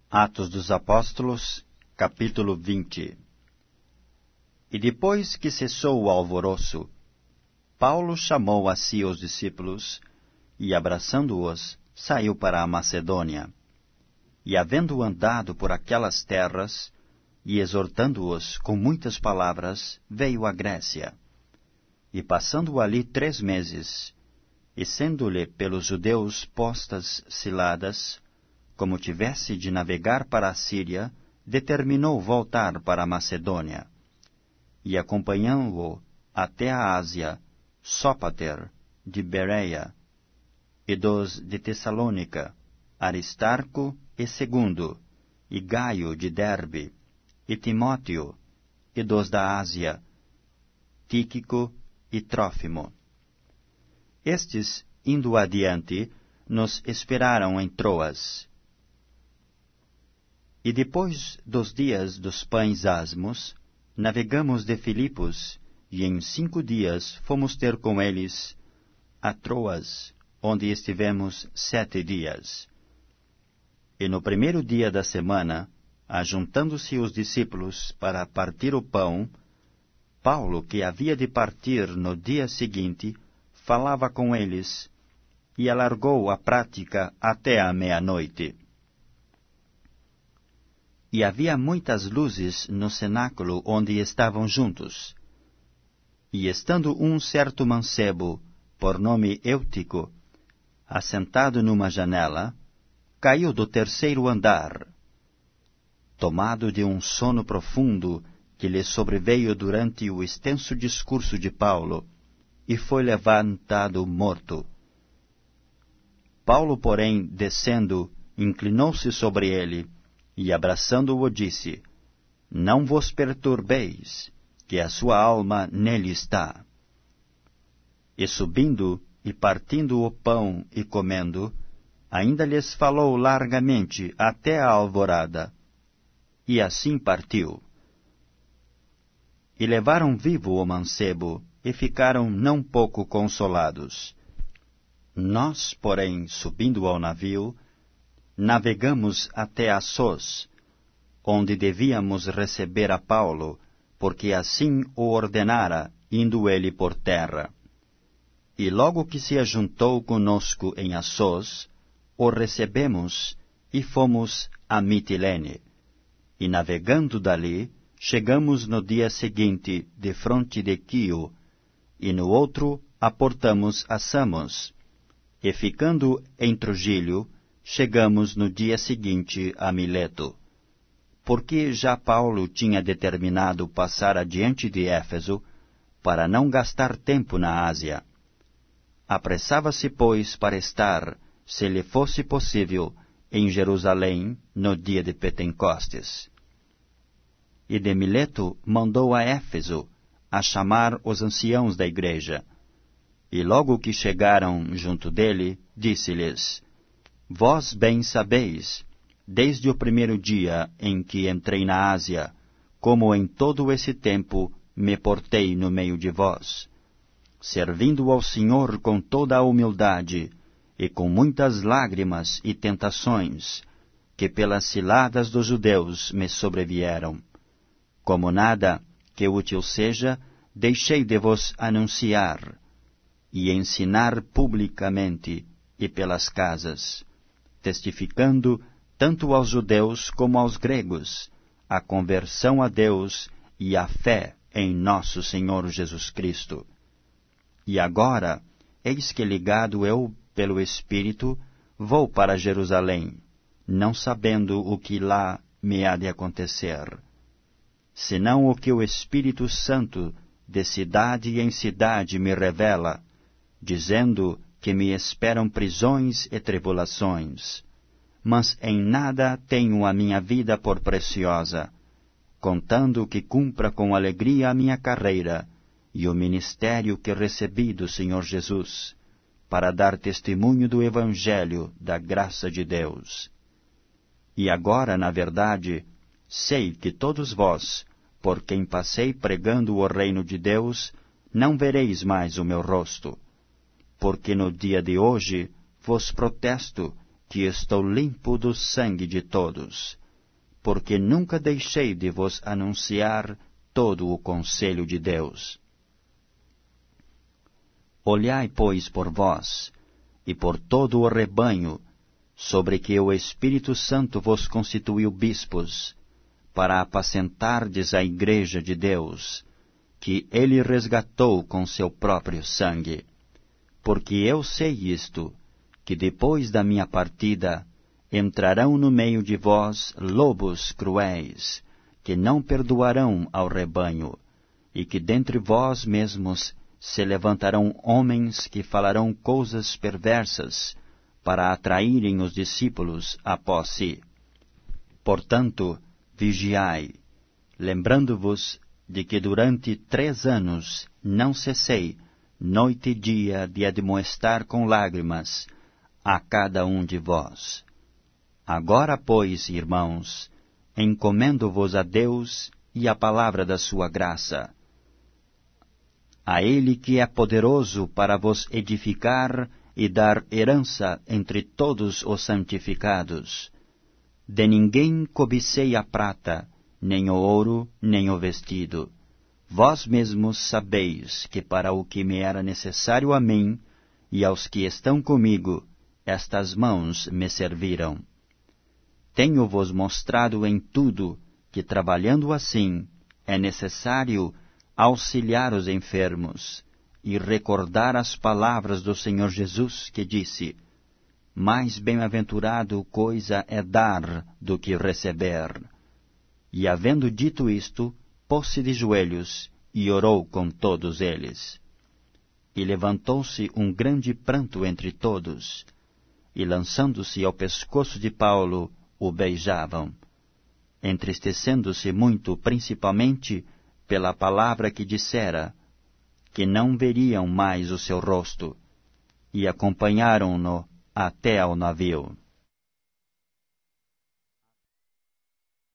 Atos dos Apóstolos, capítulo 20. E depois que cessou o alvoroço, Paulo chamou a si os discípulos, e abraçando-os, saiu para a Macedônia. E havendo andado por aquelas terras, e exortando-os com muitas palavras, veio à Grécia. E passando ali 3 meses, e sendo-lhe pelos judeus postas ciladas, como tivesse de navegar para a Síria, determinou voltar para a Macedônia. E acompanhando-o até a Ásia, Sópater, de Bereia, e dos de Tessalônica, Aristarco e Segundo, e Gaio de Derbe, e Timóteo, e dos da Ásia, Tíquico e Trófimo. Estes, indo adiante, nos esperaram em Troas. E depois dos dias dos pães asmos, navegamos de Filipos, e em 5 dias fomos ter com eles a Troas, onde estivemos 7 dias. E no primeiro dia da semana, ajuntando-se os discípulos para partir o pão, Paulo, que havia de partir no dia seguinte, falava com eles, e alargou a prática até a meia-noite. E havia muitas luzes no cenáculo onde estavam juntos. E estando um certo mancebo, por nome Eutico, assentado numa janela, caiu do 3º andar, tomado de um sono profundo que lhe sobreveio durante o extenso discurso de Paulo, e foi levantado morto. Paulo, porém, descendo, inclinou-se sobre ele, e abraçando-o disse: Não vos perturbeis, que a sua alma nele está. E subindo, e partindo o pão e comendo, ainda lhes falou largamente até a alvorada, e assim partiu. E levaram vivo o mancebo, e ficaram não pouco consolados. Nós, porém, subindo ao navio, navegamos até Assos, onde devíamos receber a Paulo, porque assim o ordenara, indo ele por terra. E logo que se ajuntou conosco em Assos, o recebemos, e fomos a Mitilene. E navegando dali, chegamos no dia seguinte defronte de Quio, e no outro aportamos a Samos, e ficando em Trogilho, chegamos no dia seguinte a Mileto. Porque já Paulo tinha determinado passar adiante de Éfeso, para não gastar tempo na Ásia. Apressava-se, pois, para estar, se lhe fosse possível, em Jerusalém, no dia de Pentecostes. E de Mileto mandou a Éfeso a chamar os anciãos da igreja. E logo que chegaram junto dele, disse-lhes: Vós bem sabeis, desde o primeiro dia em que entrei na Ásia, como em todo esse tempo me portei no meio de vós, servindo ao Senhor com toda a humildade, e com muitas lágrimas e tentações, que pelas ciladas dos judeus me sobrevieram. Como nada que útil seja, deixei de vos anunciar e ensinar publicamente e pelas casas, testificando tanto aos judeus como aos gregos a conversão a Deus e a fé em nosso Senhor Jesus Cristo. E agora, eis que ligado eu pelo Espírito, vou para Jerusalém, não sabendo o que lá me há de acontecer, senão o que o Espírito Santo de cidade em cidade me revela, dizendo que me esperam prisões e tribulações. Mas em nada tenho a minha vida por preciosa, contando que cumpra com alegria a minha carreira e o ministério que recebi do Senhor Jesus, para dar testemunho do Evangelho da graça de Deus. E agora, na verdade, sei que todos vós, por quem passei pregando o reino de Deus, não vereis mais o meu rosto, porque no dia de hoje vos protesto que estou limpo do sangue de todos, porque nunca deixei de vos anunciar todo o conselho de Deus. Olhai, pois, por vós, e por todo o rebanho, sobre que o Espírito Santo vos constituiu bispos, para apacentardes a igreja de Deus, que ele resgatou com seu próprio sangue. Porque eu sei isto, que depois da minha partida entrarão no meio de vós lobos cruéis, que não perdoarão ao rebanho, e que dentre vós mesmos se levantarão homens que falarão coisas perversas, para atraírem os discípulos após si. Portanto, vigiai, lembrando-vos de que durante 3 anos não cessei, noite e dia, de admoestar com lágrimas a cada um de vós. Agora, pois, irmãos, encomendo-vos a Deus e à palavra da sua graça. A Ele que é poderoso para vos edificar e dar herança entre todos os santificados. De ninguém cobicei a prata, nem o ouro, nem o vestido. Vós mesmos sabeis que para o que me era necessário a mim e aos que estão comigo, estas mãos me serviram. Tenho-vos mostrado em tudo que, trabalhando assim, é necessário auxiliar os enfermos e recordar as palavras do Senhor Jesus, que disse: mais bem-aventurado coisa é dar do que receber. E havendo dito isto, pôs-se de joelhos e orou com todos eles. E levantou-se um grande pranto entre todos, e lançando-se ao pescoço de Paulo, o beijavam, entristecendo-se muito, principalmente pela palavra que dissera, que não veriam mais o seu rosto, e acompanharam-no até ao navio.